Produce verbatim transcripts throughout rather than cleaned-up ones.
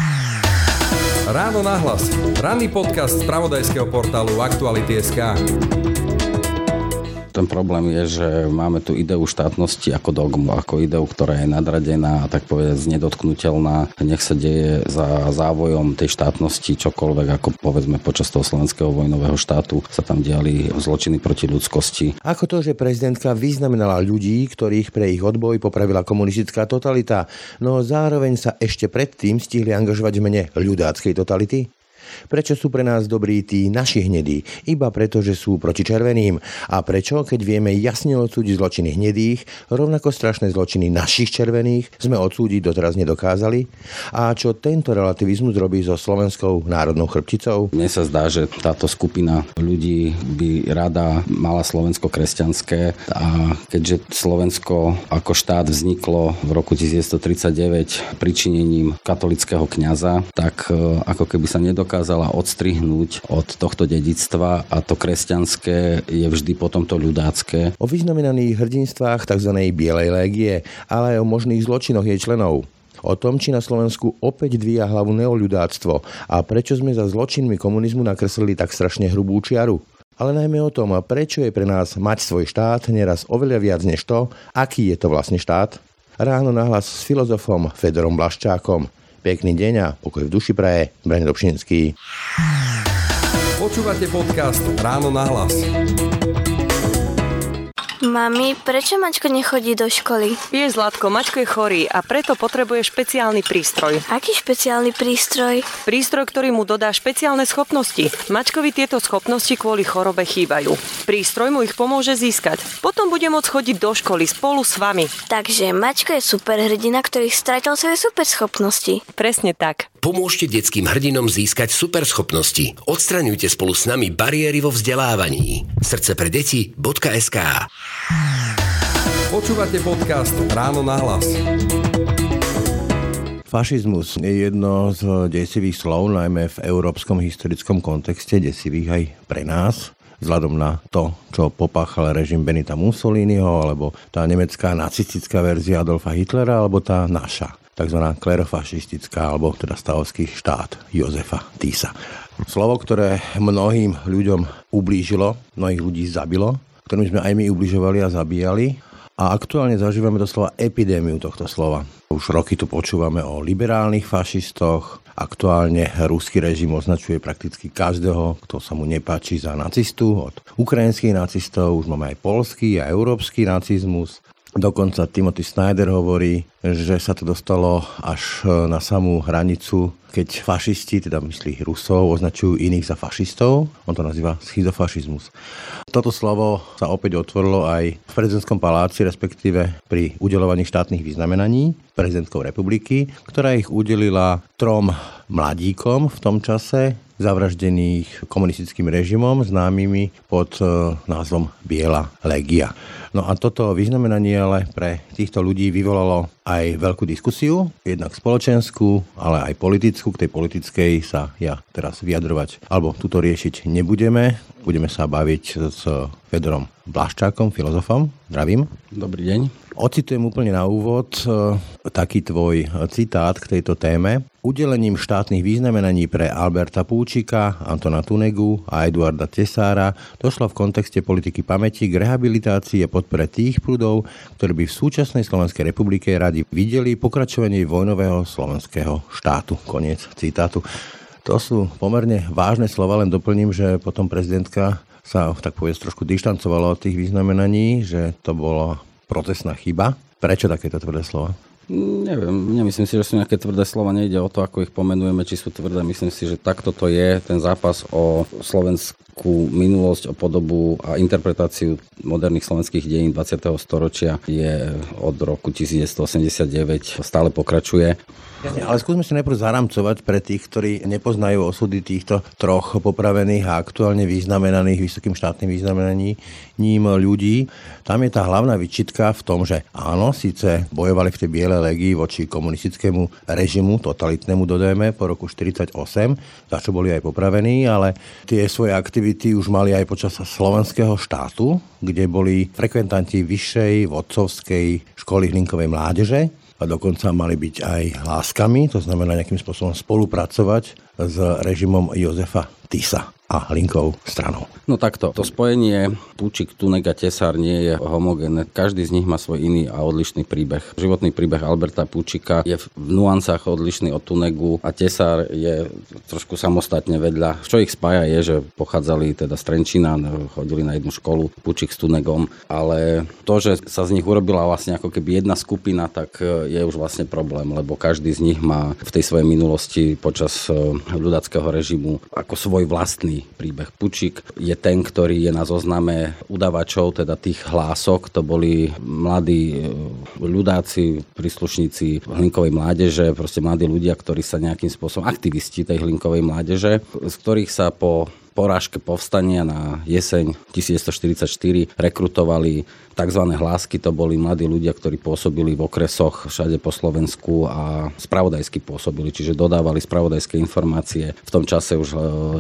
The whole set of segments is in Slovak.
Ráno nahlas. Ranný podcast z spravodajského portálu Aktuality bodka es ká. Ten problém je, že máme tu ideu štátnosti ako dogmu, ako ideu, ktorá je nadradená a tak povedať nedotknuteľná. Nech sa deje za závojom tej štátnosti čokoľvek, ako povedzme počas toho slovenského vojnového štátu sa tam diali zločiny proti ľudskosti. Ako to, že prezidentka vyznamenala ľudí, ktorých pre ich odboj popravila komunistická totalita, no zároveň sa ešte predtým stihli angažovať v mene ľudáckej totality? Prečo sú pre nás dobrí tí naši hnedí? Iba preto, že sú proti červeným. A prečo, keď vieme jasne odsúdiť zločiny hnedých, rovnako strašné zločiny našich červených sme odsúdiť doteraz nedokázali? A čo tento relativizmus robí so slovenskou národnou chrbticou? Mne sa zdá, že táto skupina ľudí by rada mala Slovensko kresťanské a keďže Slovensko ako štát vzniklo v roku devätnásťstotridsaťdeväť pričinením katolického kňaza, tak ako keby sa nedokázalo odstrihnúť od tohto dedičstva a to kresťanské je vždy potom to ľudácké. O vyznamenaných hrdinstvách tzv. Bielej légie, ale aj o možných zločinoch jej členov. O tom, či na Slovensku opäť dvíja hlavu neoľudáctvo a prečo sme za zločinmi komunizmu nakreslili tak strašne hrubú čiaru. Ale najmä o tom, prečo je pre nás mať svoj štát neraz oveľa viac než to, aký je to vlastne štát. Ráno nahlas s filozofom Fedorom Blaščákom. Pekný deň a pokoj v duši praje, Braňo Dobšinský. Počúvate podcast Ráno nahlas. Mami, prečo Mačko nechodí do školy? Je Zlatko, Mačko je chorý a preto potrebuje špeciálny prístroj. Aký špeciálny prístroj? Prístroj, ktorý mu dodá špeciálne schopnosti. Mačkovi tieto schopnosti kvôli chorobe chýbajú. Prístroj mu ich pomôže získať. Potom bude môcť chodiť do školy spolu s vami. Takže Mačko je superhrdina, ktorý stratil svoje superschopnosti. Presne tak. Pomôžte detským hrdinom získať superschopnosti. Odstraňujte spolu s nami bariéry vo vzdelávaní. srdce pre deti bodka es ká. Počúvate podcast Ráno nahlas. Fašizmus je jedno z desivých slov, najmä v európskom historickom kontexte, desivých aj pre nás. Vzhľadom na to, čo popáchal režim Benita Mussoliniho, alebo tá nemecká nacistická verzia Adolfa Hitlera, alebo tá naša, takzvaná klerofašistická, alebo teda stavovský štát Jozefa Tisa. Slovo, ktoré mnohým ľuďom ublížilo, mnohých ľudí zabilo, ktorým sme aj my ubližovali a zabíjali. A aktuálne zažívame doslova epidémiu tohto slova. Už roky tu počúvame o liberálnych fašistoch. Aktuálne ruský režim označuje prakticky každého, kto sa mu nepáči, za nacistu. Od ukrajinských nacistov už máme aj poľský a európsky nacizmus. Dokonca Timothy Snyder hovorí, že sa to dostalo až na samú hranicu, keď fašisti, teda myslí Rusov, označujú iných za fašistov. On to nazýva schizofašizmus. Toto slovo sa opäť otvorilo aj v prezidentskom paláci, respektíve pri udeľovaní štátnych vyznamenaní prezidentkou republiky, ktorá ich udelila trom mladíkom v tom čase, zavraždených komunistickým režimom, známymi pod názvom Biela légia. No a toto vyznamenanie ale pre týchto ľudí vyvolalo aj veľkú diskusiu, jednak spoločenskú, ale aj politickú. K tej politickej sa ja teraz vyjadrovať alebo tuto riešiť nebudeme. Budeme sa baviť s Fedorom Blaščákom, filozofom. Zdravím. Dobrý deň. Ocitujem úplne na úvod taký tvoj citát k tejto téme. Udelením štátnych vyznamenaní pre Alberta Púčika, Antona Tunegu a Eduarda Tesára došlo v kontexte politiky pamäti k rehabilitácii a podpore tých prúdov, ktorí by v súčasnej Slovenskej republike radi videli pokračovanie vojnového slovenského štátu. Koniec citátu. To sú pomerne vážne slova, len doplním, že potom prezidentka sa tak povedz trošku dištancovala od tých vyznamenaní, že to bola procesná chyba. Prečo takéto tvrdé slova? Neviem, nemyslím si, že sú nejaké tvrdé slova, nejde o to, ako ich pomenujeme, či sú tvrdé. Myslím si, že takto to je, ten zápas o slovenskú minulosť, o podobu a interpretáciu moderných slovenských dejín dvadsiateho storočia je od roku devätnásťstoosemdesiatdeväť, stále pokračuje. Jasne, ale skúsme si najprv zaramcovať pre tých, ktorí nepoznajú osudy týchto troch popravených a aktuálne vyznamenaných vysokým štátnym vyznamenaním ľudí. Tam je tá hlavná výčitka v tom, že áno, síce bojovali v tej Bielej légii voči komunistickému režimu, totalitnému dodajme, po roku štyridsaťosem, za čo boli aj popravení, ale tie svoje aktivity už mali aj počas slovenského štátu, kde boli frekventanti vyššej vodcovskej školy Hlinkovej mládeže. a dokonca mali byť aj láskami, to znamená nejakým spôsobom spolupracovať s režimom Jozefa Tisa a Hlinkovou stranou. No takto, to spojenie Pučík, Tunek a Tesár nie je homogénne. Každý z nich má svoj iný a odlišný príbeh. Životný príbeh Alberta Pučíka je v nuancách odlišný od Tunegu a Tesár je trošku samostatne vedľa. Čo ich spája je, že pochádzali teda z Trenčína, chodili na jednu školu, Pučík s Tunegom, ale to, že sa z nich urobila vlastne ako keby jedna skupina, tak je už vlastne problém, lebo každý z nich má v tej svojej minulosti počas ľudáckeho režimu ako svoj vlastný príbeh. Pučík je ten, ktorý je na zozname udavačov, teda tých hlások. To boli mladí ľudáci, príslušníci Hlinkovej mládeže, proste mladí ľudia, ktorí sa nejakým spôsobom, aktivisti tej Hlinkovej mládeže, z ktorých sa po porážke povstania na jeseň devätnásťstoštyridsaťštyri rekrutovali tzv. Hlásky, to boli mladí ľudia, ktorí pôsobili v okresoch všade po Slovensku a spravodajsky pôsobili, čiže dodávali spravodajské informácie. V tom čase už e,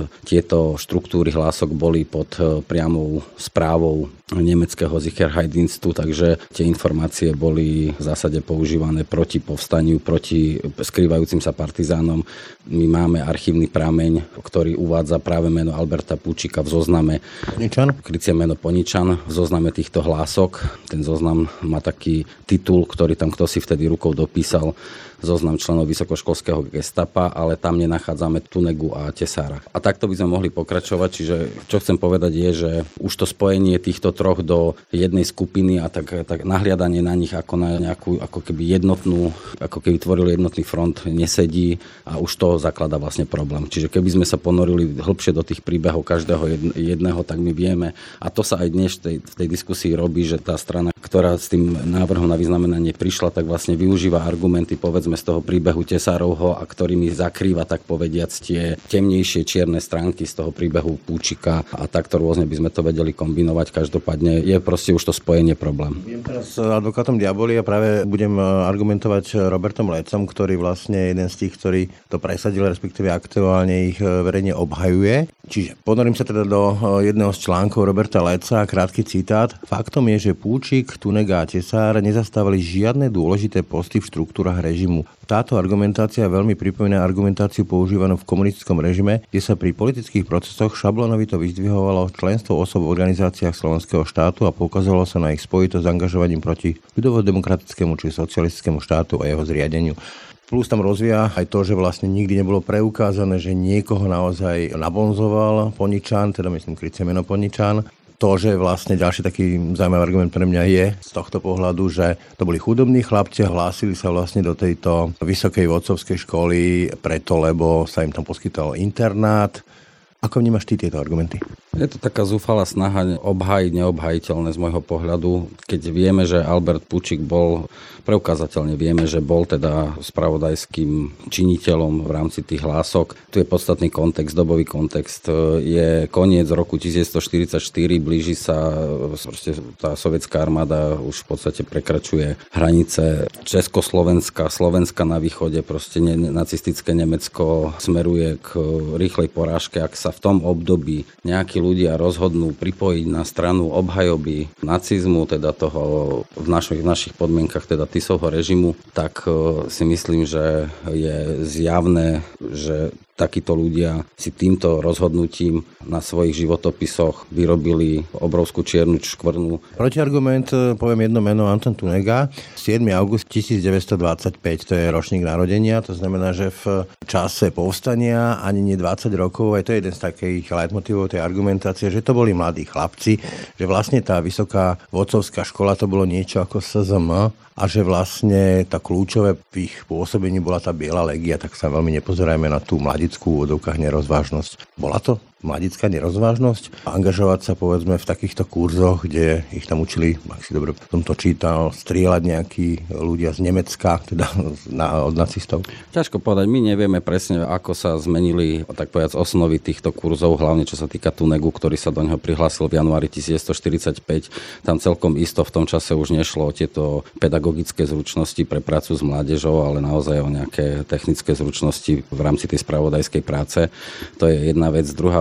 tieto štruktúry hlások boli pod e, priamou správou nemeckého Sicherheitsdienstu, takže tie informácie boli v zásade používané proti povstaniu, proti skrývajúcim sa partizánom. My máme archívny prameň, ktorý uvádza práve meno Alberta Pučíka v zozname Poničan? krycie meno Poničan v zozname týchto hlások. Ten zoznam má taký titul, ktorý tam kto si vtedy rukou dopísal, zoznam členov vysokoškolského gestapa, ale tam nenachádzame Tunegu a Tesára. A takto by sme mohli pokračovať, čiže čo chcem povedať je, že už to spojenie týchto troch do jednej skupiny a tak, tak nahliadanie na nich ako na nejakú ako keby jednotnú, ako keby tvorili jednotný front, nesedí a už to zakladá vlastne problém. Čiže keby sme sa ponorili hlbšie do tých príbehov každého jedného, tak my vieme, a to sa aj dnes v tej, v tej diskusii robí, že tá strana, ktorá s tým návrhom na vyznamenanie prišla, tak vlastne využíva argumenty, povedzme, z toho príbehu Tesárovho, a ktorými zakrýva, tak povediac, tie temnejšie čierne stránky z toho príbehu Pučíka, a takto rôzne by sme to vedeli kombinovať. Každopádne je proste už to spojenie problém. Budem teraz advokátom diaboli a práve budem argumentovať Robertom Lécom, ktorý vlastne jeden z tých, ktorí to presadil, respektíve aktuálne ich verejne obhajuje. Čiže ponorím sa teda do jedného z článkov Roberta Léca, krátky citát. Faktom je, že Pučík, Tunega a Tesár nezastávali žiadne dôležité posty v štruktúrach režimu. Táto argumentácia veľmi pripomína argumentáciu používanú v komunistickom režime, kde sa pri politických procesoch šablonovito vyzdvihovalo členstvo osôb v organizáciách slovenského štátu a poukazovalo sa na ich spojitosť s angažovaním proti ľudovo-demokratickému či socialistickému štátu a jeho zriadeniu. Plus tam rozvíja aj to, že vlastne nikdy nebolo preukázané, že niekoho naozaj nabonzoval Poničan, teda myslím krycie meno Poničan. To, že vlastne ďalší taký zaujímavý argument pre mňa je z tohto pohľadu, že to boli chudobní chlapci a hlásili sa vlastne do tejto vysokej vodcovskej školy preto, lebo sa im tam poskytoval internát. Ako vnímaš ty tieto argumenty? Je to taká zúfalá snaha obhájiť neobhajiteľné z môjho pohľadu, keď vieme, že Albert Pučík bol, preukázateľne vieme, že bol teda spravodajským činiteľom v rámci tých hlások. Tu je podstatný kontext, dobový kontext. Je koniec roku devätnásťstoštyridsaťštyri, blíži sa, proste tá sovietská armáda už v podstate prekračuje hranice Československa, Slovenska na východe, proste ne, nacistické Nemecko smeruje k rýchlej porážke. Ak sa v tom období nejakí ľudia rozhodnú pripojiť na stranu obhajoby nacizmu, teda toho v našich, v našich podmienkach, teda Tisovho režimu, tak si myslím, že je zjavné, že takíto ľudia si týmto rozhodnutím na svojich životopisoch vyrobili obrovskú čiernu škvrnu. Protiargument, poviem jedno meno, Anton Tunega, siedmeho augusta devätnásťstodvadsaťpäť, to je ročník narodenia, to znamená, že v čase povstania ani nie dvadsať rokov, aj to je jeden z takých leitmotivov tej argumentácie, že to boli mladí chlapci, že vlastne tá vysoká vodcovská škola to bolo niečo ako es zet em a že vlastne tá kľúčové v ich pôsobení bola tá biela legia, tak sa veľmi nepozerajme na tú mladickú v úvodzovkách nerozvážnosť. Bola to mladická nerozvážnosť? Angažovať sa povedzme v takýchto kurzoch, kde ich tam učili, ak si dobre som to čítal, strieľať nejakí ľudia z Nemecka, teda na, od nacistov? Ťažko povedať, my nevieme presne, ako sa zmenili, tak povedať, osnovy týchto kurzov, hlavne čo sa týka Tunegu, ktorý sa do neho prihlásil v januári devätnásťstoštyridsaťpäť. Tam celkom isto v tom čase už nešlo o tieto pedagogické zručnosti pre prácu s mládežou, ale naozaj o nejaké technické zručnosti v rámci tej spravodajskej práce. To je jedna vec. Druhá vec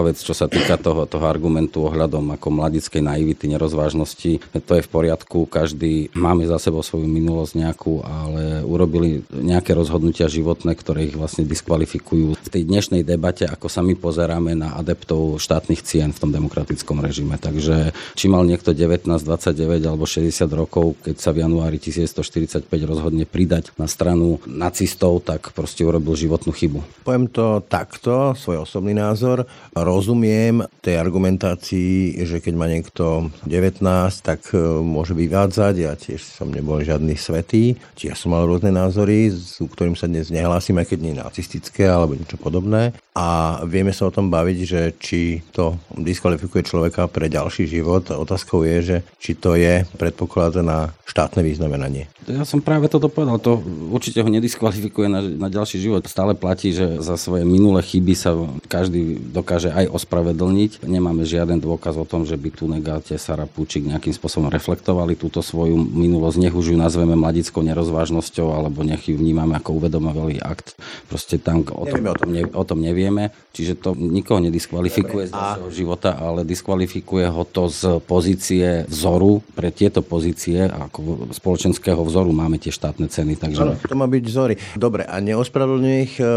vec, čo sa týka toho, toho argumentu ohľadom ako mladickej naivity, nerozvážnosti. To je v poriadku, každý máme za sebou svoju minulosť nejakú, ale urobili nejaké rozhodnutia životné, ktoré ich vlastne diskvalifikujú v tej dnešnej debate, ako sa my pozeráme na adeptov štátnych cien v tom demokratickom režime. Takže či mal niekto devätnásť, dvadsaťdeväť alebo šesťdesiat rokov, keď sa v januári tisícdeväťstoštyridsaťpäť rozhodne pridať na stranu nacistov, tak proste urobil životnú chybu. Poviem to takto, svoj osobný názor. Rozumiem tej argumentácii, že keď má niekto devätnásť, tak môže vyvádzať. Ja tiež som nebol žiadny svätý. Či ja som mal rôzne názory, s ktorým sa dnes nehlásim, aj keď nie je nacistické alebo niečo podobné. A vieme sa o tom baviť, že či to diskvalifikuje človeka pre ďalší život. Otázkou je, že či to je predpoklad na štátne vyznamenanie. Ja som práve toto povedal. To určite ho nediskvalifikuje na, na ďalší život. Stále platí, že za svoje minulé chyby sa každý dokáže aj ospravedlniť. Nemáme žiaden dôkaz o tom, že by Tunek, Tesar a Pučík nejakým spôsobom reflektovali túto svoju minulosť. Nech už ju nazveme mladickou nerozvážnosťou, alebo nech ju vnímame ako uvedomový akt. Proste tam o tom, o tom, ne, o tom nevieme. Čiže to nikoho nediskvalifikuje z ďalšieho života, ale diskvalifikuje ho to z pozície vzoru. Pre tieto pozície ako spoločenského vzoru máme tie štátne ceny. Takže... Ano, to má byť vzory. Dobre, a neospravedlňuje ich e,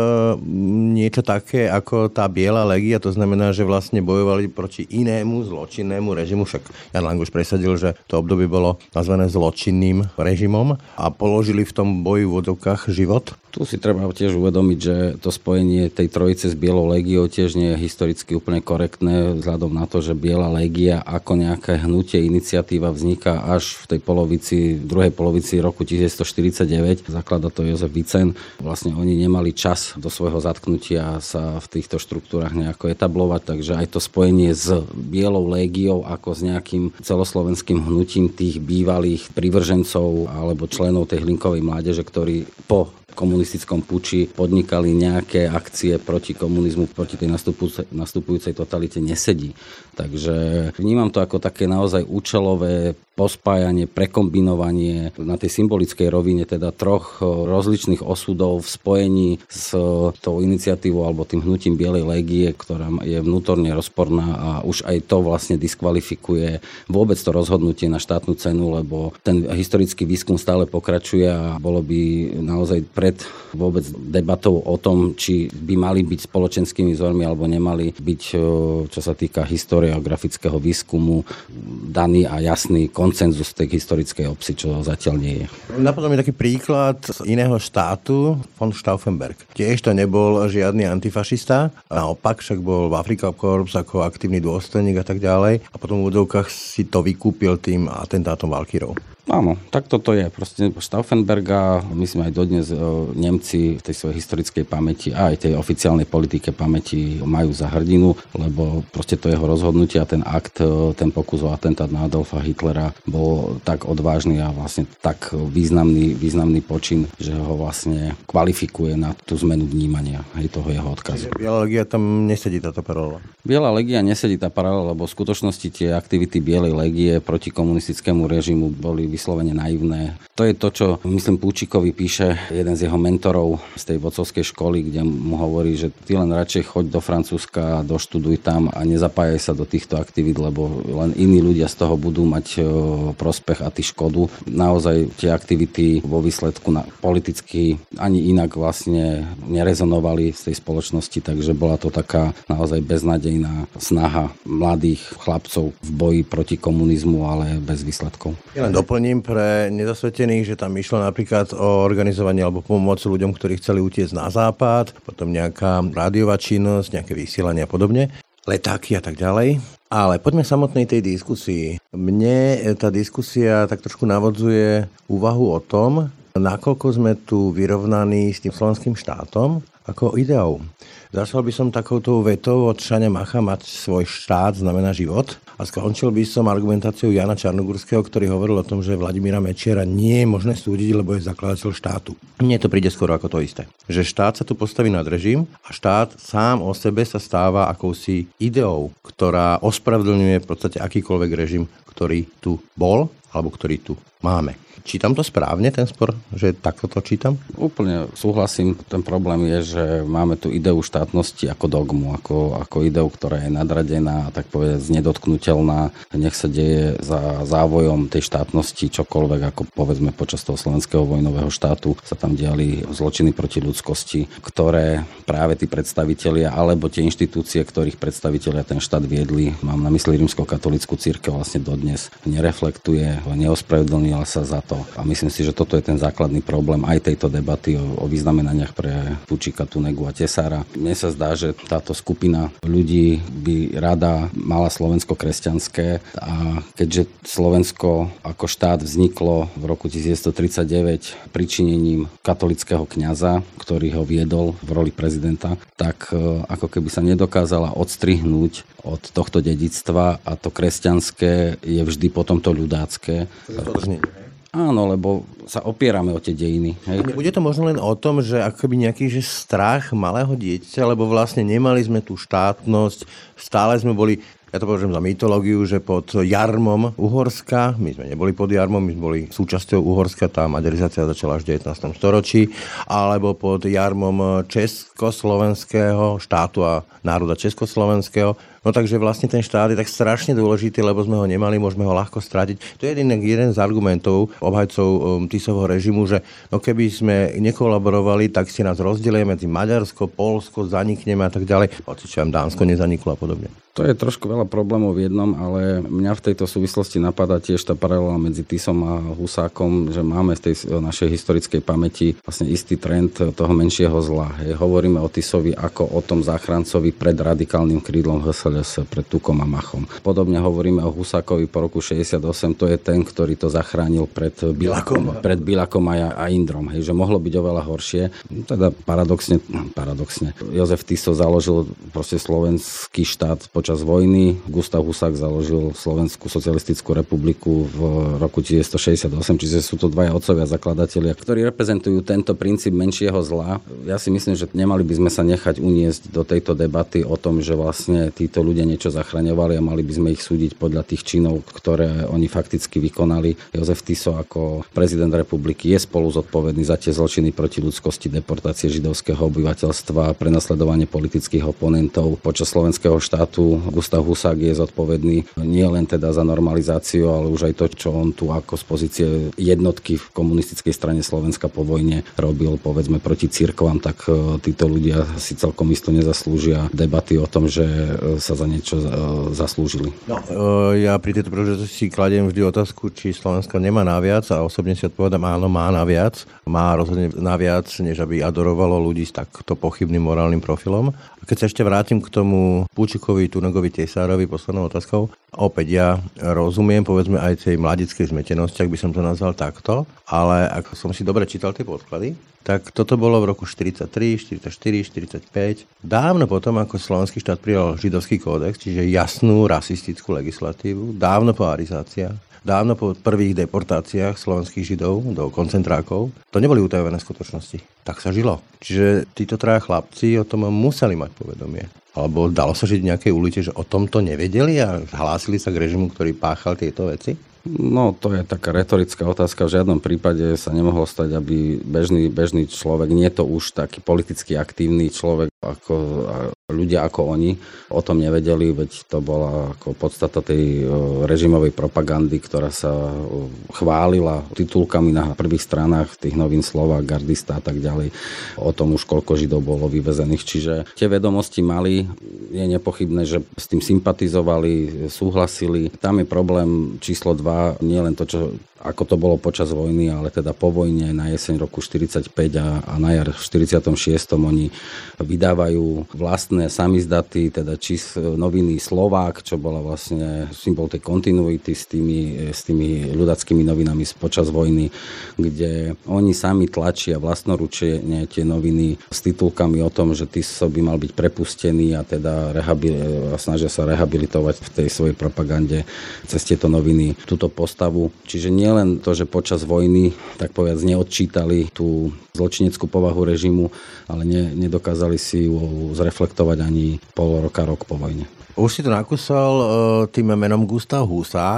niečo také ako tá biela legia, to znamená, že vlastne bojovali proti inému zločinnému režimu, však Jan Languš presadil, že to obdobie bolo nazvané zločinným režimom a položili v tom boji v odzovkách život? Tu si treba tiež uvedomiť, že to spojenie tej trojice s Bielou légiou tiež nie je historicky úplne korektné, vzhľadom na to, že Biela légia ako nejaké hnutie, iniciatíva vzniká až v tej polovici, druhej polovici roku tisícdeväťstoštyridsaťdeväť. Zaklada to Jozef Vicen. Vlastne oni nemali čas do svojho zatknutia sa v týchto štruktúrach nejako etablovať, takže aj to spojenie s Bielou légiou ako s nejakým celoslovenským hnutím tých bývalých privržencov alebo členov tej Hlinkovej mládeže, ktorí po komunistickom puči podnikali nejaké akcie proti komunizmu, proti tej nastupujúcej, nastupujúcej totalite, nesedí. Takže vnímam to ako také naozaj účelové pospájanie, prekombinovanie na tej symbolickej rovine teda troch rozličných osudov v spojení s tou iniciatívou alebo tým hnutím Bielej légie, ktorá je vnútorne rozporná a už aj to vlastne diskvalifikuje vôbec to rozhodnutie na štátnu cenu, lebo ten historický výskum stále pokračuje a bolo by naozaj pred vôbec debatou o tom, či by mali byť spoločenskými vzormi alebo nemali byť, čo sa týka historiografického výskumu, daný a jasný konsenzus tej historickej obci, čo zatiaľ nie je. Napadol mi taký príklad z iného štátu, von Stauffenberg. Tiež to nebol žiadny antifašista, naopak však bol v Afrika Korps ako aktívny dôstojník a tak ďalej a potom v údovkách si to vykúpil tým atentátom Valkyrov. Áno, tak toto je. Proste Stauffenberga, myslím aj dodnes Nemci v tej svojej historickej pamäti a aj tej oficiálnej politike pamäti majú za hrdinu, lebo proste to jeho rozhodnutie a ten akt, ten pokus o atentát na Adolfa Hitlera bol tak odvážny a vlastne tak významný, významný počin, že ho vlastne kvalifikuje na tú zmenu vnímania aj toho jeho odkazu. Biela légia tam nesedí táto paralela. Biela légia nesedí tá paralela, lebo v skutočnosti tie aktivity Bielej légie proti komunistickému režimu boli vyslovene naivné. To je to, čo myslím Pučíkovi píše jeden z jeho mentorov z tej vodcovskej školy, kde mu hovorí, že ty len radšej choď do Francúzska, doštuduj tam a nezapájaj sa do týchto aktivít, lebo len iní ľudia z toho budú mať prospech a ty škodu. Naozaj tie aktivity vo výsledku na politicky ani inak vlastne nerezonovali z tej spoločnosti, takže bola to taká naozaj beznádejná snaha mladých chlapcov v boji proti komunizmu, ale bez výsledkov. Ja len doplním pre nezasvetených, že tam išlo napríklad o organizovanie alebo pomoc ľuďom, ktorí chceli utiecť na západ, potom nejaká rádiová činnosť, nejaké vysielanie a podobne, letáky a tak ďalej. Ale poďme k samotnej tej diskusii. Mne tá diskusia tak trošku navodzuje úvahu o tom, nakoľko sme tu vyrovnaní s tým slovenským štátom ako ideou. Začal by som takouto vetou od Šania Macha, mať svoj štát znamená život. A skončil by som argumentáciou Jana Čarnogurského, ktorý hovoril o tom, že Vladimíra Mečiara nie je možné súdiť, lebo je zakladateľ štátu. Mne to príde skoro ako to isté. Že štát sa tu postaví nad režim a štát sám o sebe sa stáva akousi ideou, ktorá ospravedlňuje v podstate akýkoľvek režim, ktorý tu bol alebo ktorý tu máme. Čítam to správne, ten spor, že takto to čítam? Úplne súhlasím. Ten problém je, že máme tu ideu štátnosti ako dogmu, ako, ako ideu, ktorá je nadradená, tak povedať nedotknuteľná. Nech sa deje za závojom tej štátnosti čokoľvek, ako povedzme počas toho slovenského vojnového štátu sa tam diali zločiny proti ľudskosti, ktoré práve tí predstavitelia alebo tie inštitúcie, ktorých predstavitelia ten štát viedli, mám na mysli rímskokatolícku cirkev, vlastne dodnes nereflektuje, neospravedlnila sa za to. A myslím si, že toto je ten základný problém aj tejto debaty o, o vyznamenaniach pre Fučíka, Tunegu a Tesára. Mne sa zdá, že táto skupina ľudí by rada mala Slovensko kresťanské a keďže Slovensko ako štát vzniklo v roku devätnásťstotridsaťdeväť pričinením katolického kňaza, ktorý ho viedol v roli prezidenta, tak ako keby sa nedokázala odstrihnúť od tohto dedičstva a to kresťanské je vždy potom to ľudácké. Áno, lebo sa opierame o tie dejiny. Hej. Bude to možno len o tom, že akoby nejaký že strach malého dieťaťa, lebo vlastne nemali sme tú štátnosť, stále sme boli, ja to považujem za mytológiu, že pod jarmom Uhorska, my sme neboli pod jarmom, my sme boli súčasťou Uhorska, tá maďarizácia začala až v devätnástom storočí, alebo pod jarmom československého štátu a národa československého. No takže vlastne ten štát je tak strašne dôležitý, lebo sme ho nemali, môžeme ho ľahko stratiť. To je jeden, jeden z argumentov obhajcov um, Tisovho režimu, že no keby sme nekolaborovali, tak si nás rozdelia medzi Maďarsko, Poľsko, zanikneme a tak ďalej. Hoci čo Dánsko nezaniklo a podobne. To je trošku veľa problémov v jednom, ale mňa v tejto súvislosti napadá tiež tá paralela medzi Tisom a Husákom, že máme v tej našej historickej pamäti vlastne istý trend toho menšieho zla. Hej. Hovoríme o Tisovi ako o tom záchrancovi pred radikálnym krídlom há es el es, pred Tukom a Machom. Podobne hovoríme o Husákovi po roku šesťdesiatosem, to je ten, ktorý to zachránil pred Bilakom, pred Bilakom a, a Indrom. Hej, že mohlo byť oveľa horšie. Teda paradoxne, paradoxne. Jozef Tiso založil proste slovenský štát počas vojny. Gustav Husák založil Slovenskú socialistickú republiku v roku devätnásťstošesťdesiatosem, čiže sú to dvaja otcovia zakladatelia, ktorí reprezentujú tento princíp menšieho zla. Ja si myslím, že nemali by sme sa nechať uniesť do tejto debaty o tom, že vlastne títo ľudia niečo zachraňovali a mali by sme ich súdiť podľa tých činov, ktoré oni fakticky vykonali. Jozef Tiso ako prezident republiky je spolu zodpovedný za tie zločiny proti ľudskosti, deportácie židovského obyvateľstva, prenasledovanie politických oponentov počas slovenského štátu. Gustav Husák je zodpovedný nie len teda za normalizáciu, ale už aj to, čo on tu ako z pozície jednotky v komunistickej strane Slovenska po vojne robil, povedzme, proti cirkvám, tak títo ľudia si celkom isto nezaslúžia debaty o tom, že sa za niečo zaslúžili. No, ja pri tejto príležitosti si kladiem vždy otázku, či Slovensko nemá naviac a osobne si odpovedám, áno, má naviac. Má rozhodne naviac, než aby adorovalo ľudí s takto pochybným morálnym profilom. A keď sa ešte vrátim k tomu Fučíkovi, Tunegovi, Tesárovi, poslednou otázkou, opäť ja rozumiem, povedzme aj tej mladickej zmetenosti, ak by som to nazval takto, ale ak som si dobre čítal tie podklady, tak toto bolo v roku štyridsaťtri, štyridsaťštyri, štyridsaťpäť. Dávno potom, ako slovenský štát prijal židovský kódex, čiže jasnú rasistickú legislatívu, dávno po arizáciách, dávno po prvých deportáciách slovenských židov do koncentrákov, to neboli utajené skutočnosti. Tak sa žilo. Čiže títo traja chlapci o tom museli mať povedomie. Alebo dalo sa žiť v nejakej ulici, že o tomto nevedeli a hlásili sa k režimu, ktorý páchal tieto veci? No, to je taká retorická otázka. V žiadnom prípade sa nemohlo stať, aby bežný, bežný človek, nie to už taký politicky aktívny človek, ako ľudia ako oni, o tom nevedeli, veď to bola ako podstata tej režimovej propagandy, ktorá sa chválila titulkami na prvých stranách tých novín Slova, Gardista a tak ďalej. O tom už koľko Židov bolo vyvezených. Čiže tie vedomosti mali, je nepochybné, že s tým sympatizovali, súhlasili. Tam je problém číslo dva, nie len to, čo ako to bolo počas vojny, ale teda po vojne na jeseň roku štyridsaťpäť a, a na jar v štyridsiatom šiestom oni vydávajú vlastné samizdaty, teda čís noviny Slovák, čo bola vlastne symbol tej kontinuity s tými, s tými ľudackými novinami počas vojny, kde oni sami tlačia vlastnoručne tie noviny s titulkami o tom, že Tiso by mal byť prepustený a teda rehabil, snažia sa rehabilitovať v tej svojej propagande cez tieto noviny túto postavu. Čiže nie len to, že počas vojny, tak povedať, neodčítali tú zločineckú povahu režimu, ale ne, nedokázali si ju zreflektovať ani pol roka, rok po vojne. Už si to nakúsal tým menom Gustav Husák.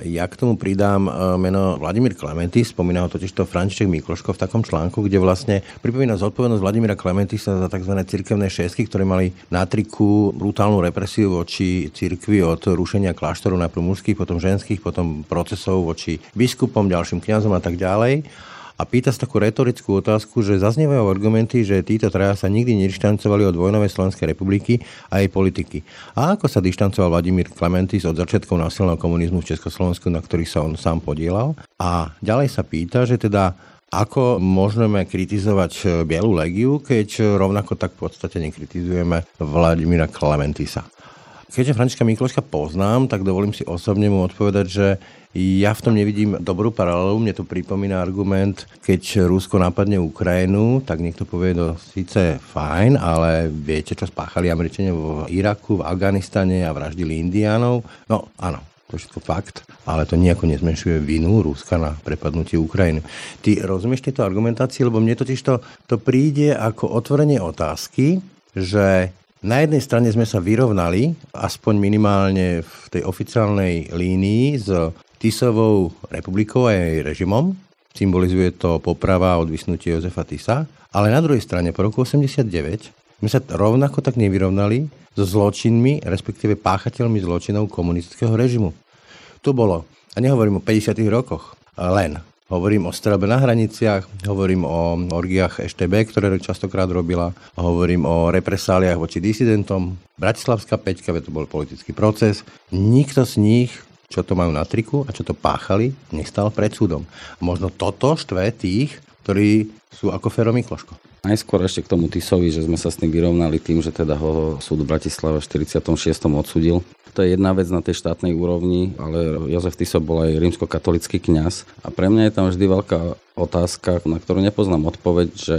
Ja k tomu pridám meno Vladimír Klementis, spomínal totiž to František Mikloško v takom článku, kde vlastne pripomína zodpovednosť Vladimíra Klementisa za tzv. Cirkevné šestky, ktoré mali na triku brutálnu represiu voči cirkvi od rušenia kláštorov, najprv mužských, potom ženských, potom procesov voči biskupom, ďalším kňazom a tak ďalej. A pýta sa takú retorickú otázku, že zaznievajú argumenty, že títo traja sa nikdy nedištancovali od vojnovej Slovenskej republiky a jej politiky. A ako sa dištancoval Vladimír Klementis od začiatkov násilného komunizmu v Československu, na ktorých sa on sám podielal? A ďalej sa pýta, že teda ako môžeme kritizovať Bielu legiu, keď rovnako tak v podstate nekritizujeme Vladimíra Klementisa. Keďže Františka Mikloška poznám, tak dovolím si osobne mu odpovedať, že ja v tom nevidím dobrú paralelu. Mne to pripomína argument, keď Rusko napadne Ukrajinu, tak niekto povie, no síce fajn, ale viete, čo spáchali Američania v Iraku, v Afganistane a vraždili Indiánov? No áno, to je všetko fakt, ale to nejako nezmenšuje vinu Ruska na prepadnutie Ukrajiny. Ty rozumieš tieto argumentácie, lebo mne totiž to, to príde ako otvorenie otázky, že na jednej strane sme sa vyrovnali, aspoň minimálne v tej oficiálnej línii, s Tisovou republikou a jej režimom. Symbolizuje to poprava a odvisnutie Jozefa Tisa. Ale na druhej strane, po roku osemdesiatdeväť, sme sa rovnako tak nevyrovnali so zločinmi, respektíve páchateľmi zločinov komunistického režimu. To bolo, a nehovorím o päťdesiatych rokoch, len. Hovorím o strelbe na hraniciach, hovorím o orgiách es té bé, ktoré častokrát robila, hovorím o represáliách voči disidentom. Bratislavská päťka, to bol politický proces. Nikto z nich, čo to majú na triku a čo to páchali, nestal pred súdom. A možno toto štve tých, ktorí sú ako Fero Mikloško. Najskôr ešte k tomu Tisovi, že sme sa s tým vyrovnali tým, že teda ho súd v Bratislave v štyridsiatom šiestom odsúdil. To je jedna vec na tej štátnej úrovni, ale Jozef Tiso bol aj rímskokatolícky kňaz a pre mňa je tam vždy veľká otázka, na ktorú nepoznám odpoveď, že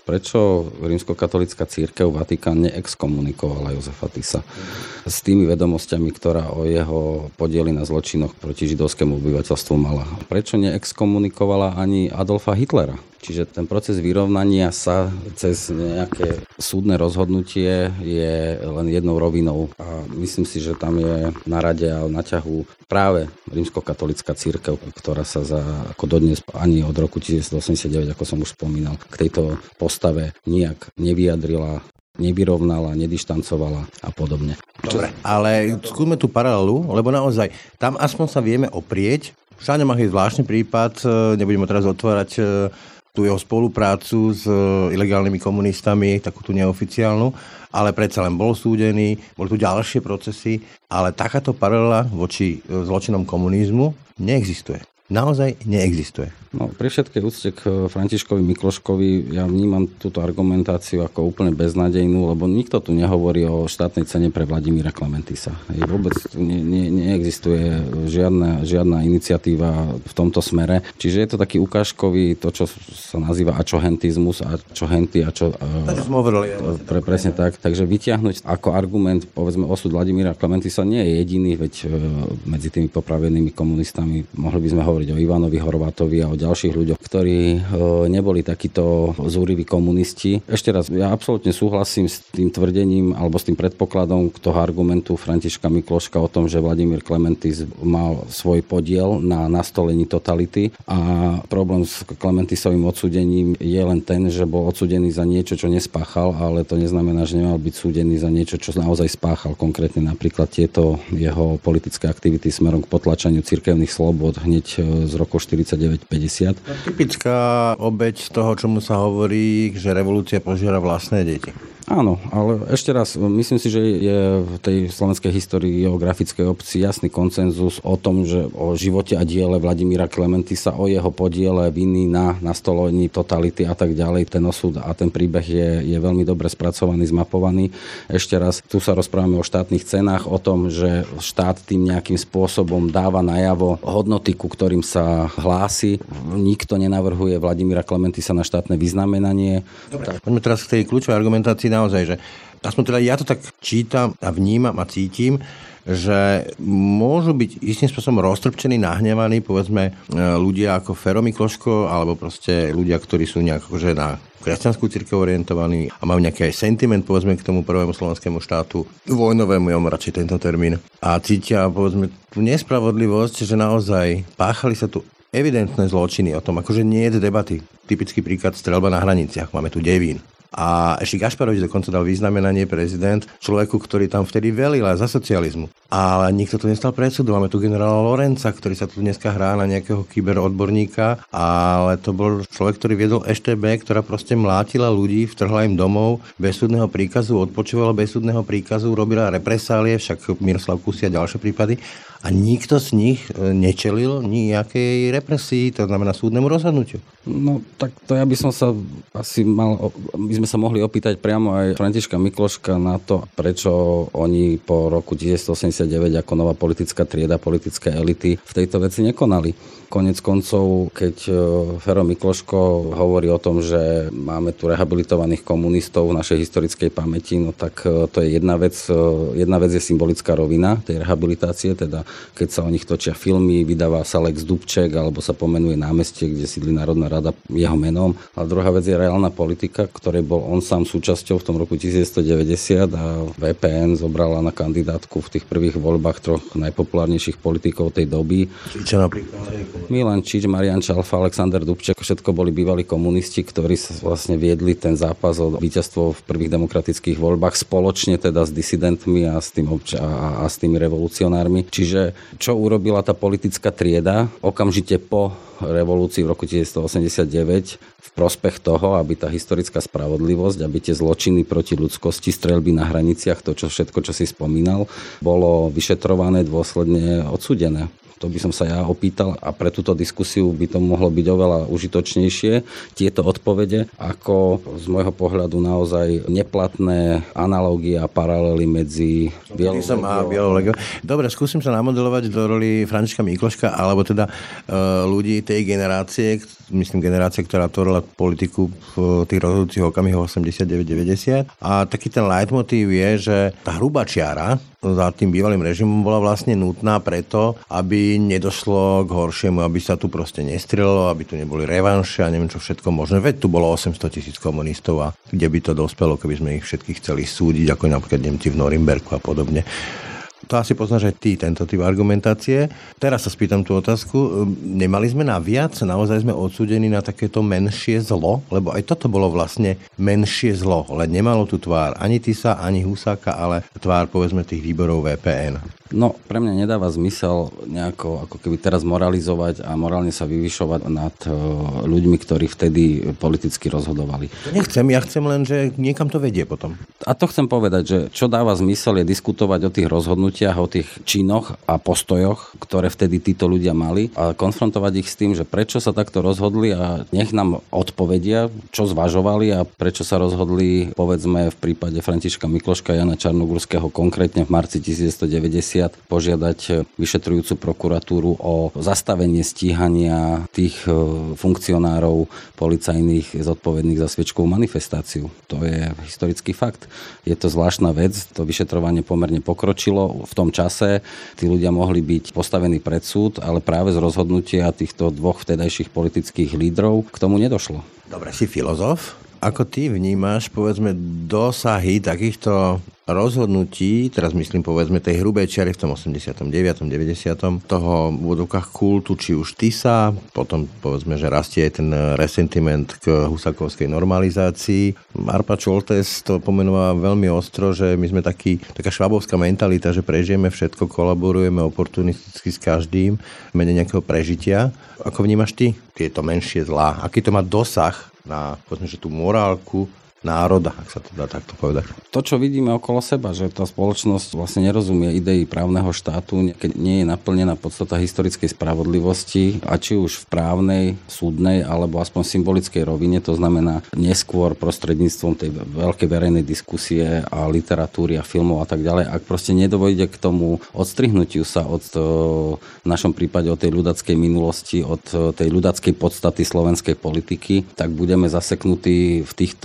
prečo rímskokatolícka cirkev Vatikán neexkomunikovala Jozefa Tisa s tými vedomosťami, ktorá o jeho podieli na zločinoch proti židovskému obyvateľstvu mala. Prečo neexkomunikovala ani Adolfa Hitlera? Čiže ten proces vyrovnania sa cez nejaké súdne rozhodnutie je len jednou rovinou a myslím si, že tam je na rade a na ťahu práve rímskokatolícka cirkev, ktorá sa za, ako dodnes ani od roku devätnásťstoosemdesiatdeväť, ako som už spomínal, k tejto postave nijak nevyjadrila, nevyrovnala, nedištancovala a podobne. Dobre, ale skúsme tú paralelu, lebo naozaj tam aspoň sa vieme oprieť. Šáňa je zvláštny prípad, nebudeme teraz otvárať tú jeho spoluprácu s ilegálnymi komunistami, takú tú neoficiálnu, ale predsa len bol súdený, boli tu ďalšie procesy, ale takáto paralela voči zločinom komunizmu neexistuje. Naozaj neexistuje. No, pri všetkej úcte k Františkovi Mikloškovi ja vnímam túto argumentáciu ako úplne beznádejnú, lebo nikto tu nehovorí o štátnej cene pre Vladimíra Klementisa. Je vôbec tu ne, ne, neexistuje žiadna, žiadna iniciatíva v tomto smere. Čiže je to taký ukážkový, to, čo sa nazýva ačohentizmus, a čo henty, a čo... Pre, presne tak. Takže vytiahnuť ako argument, povedzme, osud Vladimíra Klementisa nie je jediný, veď medzi tými popravenými komunistami mohli by sme hovoriť o Ivanovi Horvátovi a o ďalších ľuďoch, ktorí e, neboli takíto zúriví komunisti. Ešte raz, ja absolútne súhlasím s tým tvrdením alebo s tým predpokladom toho argumentu Františka Mikloška o tom, že Vladimír Klementis mal svoj podiel na nastolení totality a problém s Klementisovým odsúdením je len ten, že bol odsúdený za niečo, čo nespáchal, ale to neznamená, že nemal byť súdený za niečo, čo naozaj spáchal, konkrétne napríklad tieto jeho politické aktivity smerom k potlačaniu cirkevných slobôd hneď z roku štyridsaťdeväť päťdesiat. Typická obeť toho, čomu sa hovorí, že revolúcia požiera vlastné deti. Áno, ale ešte raz, myslím si, že je v tej slovenskej histórii geografickej obci jasný konsenzus o tom, že o živote a diele Vladimíra Klementisa, o jeho podiele viny na nastolení totality a tak ďalej. Ten osud a ten príbeh je, je veľmi dobre spracovaný, zmapovaný. Ešte raz, tu sa rozprávame o štátnych cenách, o tom, že štát tým nejakým spôsobom dáva najavo hodnoty, ku ktorým sa hlási. Nikto nenavrhuje Vladimíra Klementisa na štátne vyznamenanie. Dobre, poďme teraz k tej kľúčovej argumentácii naozaj, že aspoň teda ja to tak čítam a vnímam a cítim, že môžu byť istým spôsobom roztrpčení, nahnevaní, povedzme, ľudia ako Fero Mikloško, alebo proste ľudia, ktorí sú nejak akože na kresťanskú cirkev orientovaní a majú nejaký aj sentiment, povedzme, k tomu prvému slovenskému štátu, vojnovému, ja mám radšej tento termín. A cítia, povedzme, tú nespravodlivosť, že naozaj páchali sa tu evidentné zločiny o tom, akože nie je debaty. Typický príklad streľba na hraniciach. Máme tu Devín. A ešte Gašparovič dokonca dal vyznamenanie prezident človeku, ktorý tam vtedy velil aj za socializmu. Ale nikto tu nestal pred súdom. Máme tu generála Lorenca, ktorý sa tu dneska hrá na nejakého kyberodborníka, ale to bol človek, ktorý viedol é té bé, ktorá proste mlátila ľudí, vtrhla im domov bez súdneho príkazu, odpočúvala bez súdneho príkazu, robila represálie, však Miroslav Kusia a ďalšie prípady. A nikto z nich nečelil nejakej represii, to znamená súdnemu rozhodnutiu. No tak to ja by som sa asi mal, my sme sa mohli opýtať priamo aj Františka Mikloška na to, prečo oni po roku devätnásťstoosemdesiatdeväť ako nová politická trieda, politické elity v tejto veci nekonali. Konec koncov, keď Fero Mikloško hovorí o tom, že máme tu rehabilitovaných komunistov v našej historickej pamäti, no tak to je jedna vec. Jedna vec je symbolická rovina tej rehabilitácie, teda keď sa o nich točia filmy, vydáva sa Lex Dubček alebo sa pomenuje námestie, kde sídli Národná rada jeho menom. A druhá vec je reálna politika, ktorej bol on sám súčasťou v tom roku devätnásťstodeväťdesiat a vé pé en zobrala na kandidátku v tých prvých voľbách troch najpopulárnejších politikov tej doby. Čo napríklad? Milan Čič, Marián Čalfa, Alexander Dubček, všetko boli bývalí komunisti, ktorí sa vlastne viedli ten zápas o víťazstvo v prvých demokratických voľbách spoločne teda s disidentmi a s, tým obča- a, a s tými revolucionármi. Čiže čo urobila tá politická trieda okamžite po revolúcii v roku devätnásťstoosemdesiatdeväť v prospech toho, aby tá historická spravodlivosť, aby tie zločiny proti ľudskosti, streľby na hraniciach, to čo všetko, čo si spomínal, bolo vyšetrované, dôsledne odsúdené. To by som sa ja opýtal a pre túto diskusiu by to mohlo byť oveľa užitočnejšie. Tieto odpovede ako z môjho pohľadu naozaj neplatné analogie a paralely medzi Bielou a Bielou legiou. Dobre, skúsim sa namodelovať do roli Františka Mikloška, alebo teda e, ľudí tej generácie, myslím generácie, ktorá tvorila politiku v tých rozhodujúcich okamihoch osemdesiatdeväť deväťdesiat. A taký ten leitmotív je, že tá hrubá čiara za tým bývalým režimom bola vlastne nutná preto, aby nedošlo k horšiemu, aby sa tu proste nestrelilo, aby tu neboli revanše a neviem čo všetko možné. Veď tu bolo osemsto tisíc komunistov a kde by to dospelo, keby sme ich všetkých chceli súdiť, ako napríklad Nemci v Norimberku a podobne. To asi poznáš aj ty, tento typ argumentácie. Teraz sa spýtam tú otázku. Nemali sme na viac? Naozaj sme odsúdení na takéto menšie zlo? Lebo aj toto bolo vlastne menšie zlo. Len nemalo tu tvár ani Tisa, ani Husáka, ale tvár, povedzme, tých výborov vé pé en. No, pre mňa nedáva zmysel nejako, ako keby teraz moralizovať a morálne sa vyvyšovať nad uh, ľuďmi, ktorí vtedy politicky rozhodovali. To nechcem, ja chcem len, že niekam to vedie potom. A to chcem povedať, že čo dáva zmysel je diskutovať o tých rozhodnutiach, o tých činoch a postojoch, ktoré vtedy títo ľudia mali a konfrontovať ich s tým, že prečo sa takto rozhodli a nech nám odpovedia, čo zvažovali a prečo sa rozhodli, povedzme v prípade Františka Mikloška a Jana Čarnogurského konkrétne v marci devätnásťstodeväťdesiat požiadať vyšetrujúcu prokuratúru o zastavenie stíhania tých funkcionárov policajných zodpovedných za sviečkovú manifestáciu. To je historický fakt. Je to zvláštna vec, to vyšetrovanie pomerne pokročilo v tom čase, tí ľudia mohli byť postavení pred súd, ale práve z rozhodnutia týchto dvoch vtedajších politických lídrov k tomu nedošlo. Dobre, si filozof. Ako ty vnímaš, povedzme, dosahy takýchto rozhodnutí, teraz myslím povedzme tej hrubej čiary v tom osemdesiatom deviatom deväťdesiatom toho v úvodzovkách kultu, či už Tisa, potom povedzme, že rastie aj ten resentiment k husákovskej normalizácii. Arpa Šoltes to pomenúva veľmi ostro, že my sme taký, taká švábovská mentalita, že prežijeme všetko, kolaborujeme oportunisticky s každým v mene nejakého prežitia. Ako vnímaš ty tieto menšie zlá? Aký to má dosah na, povedzme, že tú morálku národa, ak sa to dá takto povedať. To, čo vidíme okolo seba, že tá spoločnosť vlastne nerozumie idei právneho štátu, keď nie je naplnená podstata historickej spravodlivosti, a či už v právnej, súdnej, alebo aspoň symbolickej rovine, to znamená neskôr prostredníctvom tej veľkej verejnej diskusie a literatúry a filmov a tak ďalej, ak proste nedovojde k tomu odstrihnutiu sa od, v našom prípade od tej ľudackej minulosti, od tej ľudackej podstaty slovenskej politiky, tak budeme zaseknutí v týchto